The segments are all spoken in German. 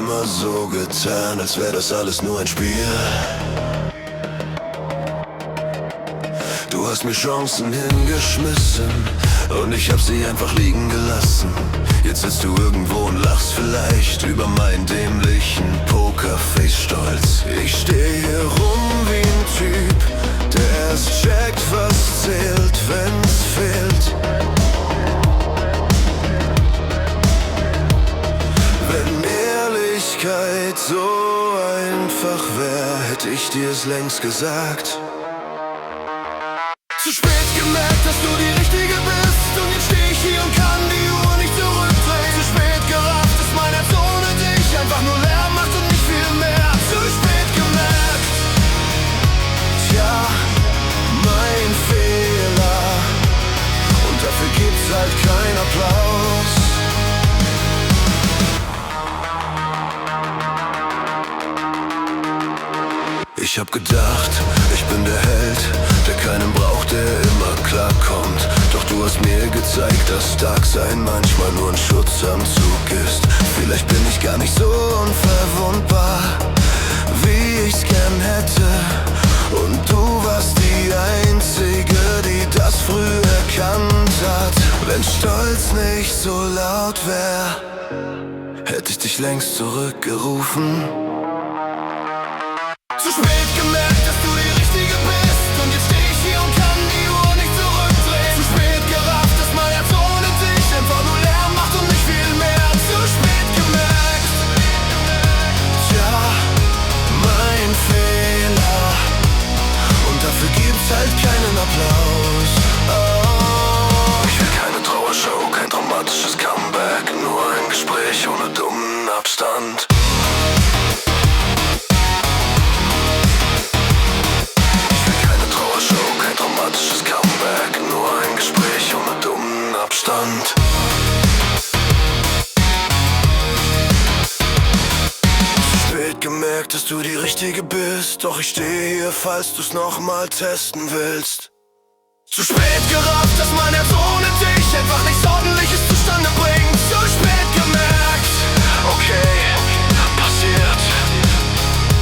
immer so getan, als wäre das alles nur ein Spiel. Du hast mir Chancen hingeschmissen und ich hab sie einfach liegen gelassen. Jetzt sitzt du irgendwo und lachst vielleicht über meinen dämlichen Pokerface-Stolz. Ich steh hier rum wie ein Typ, der erst checkt, was zählt, wenn's fehlt. Wenn Ehrlichkeit so einfach wär, hätte ich dir es längst gesagt. Zu spät gemerkt, dass du die Richtige bist, und jetzt steh ich hier und kann die Uhr nicht zurückdrehen. Zu spät gerafft, dass mein Herz ohne dich einfach nur Lärm macht und nicht viel mehr. Zu spät gemerkt, tja, mein Fehler, und dafür gibt's halt keinen Applaus. Ich hab gedacht, ich bin der Held, der keinen braucht, der immer klarkommt. Doch du hast mir gezeigt, dass Starksein manchmal nur ein Schutzanzug ist. Vielleicht bin ich gar nicht so unverwundbar, wie ich's gern hätte. Und du warst die Einzige, die das früh erkannt hat. Wenn Stolz nicht so laut wär, hätte ich dich längst zurückgerufen. Zu spät gemerkt, dass du die Richtige bist, und jetzt steh ich hier und kann die Uhr nicht zurückdrehen. Zu spät gerafft, dass mein Herz ohne dich einfach nur Lärm macht und nicht viel mehr. Zu spät gemerkt, tja, mein Fehler, und dafür gibt's halt keinen Applaus. Oh. Ich will keine Trauershow, kein dramatisches Comeback, nur ein Gespräch ohne dummen Abstand. Spät gemerkt, dass du die Richtige bist, doch ich stehe hier, falls du's nochmal testen willst. Zu spät gerafft, dass mein Herz ohne dich einfach nichts Ordentliches zustande bringt. Zu spät gemerkt, okay, passiert,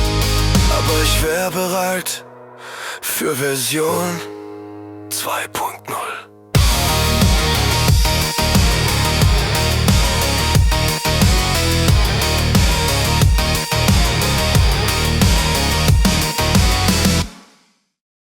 aber ich wär bereit für Version 2.0.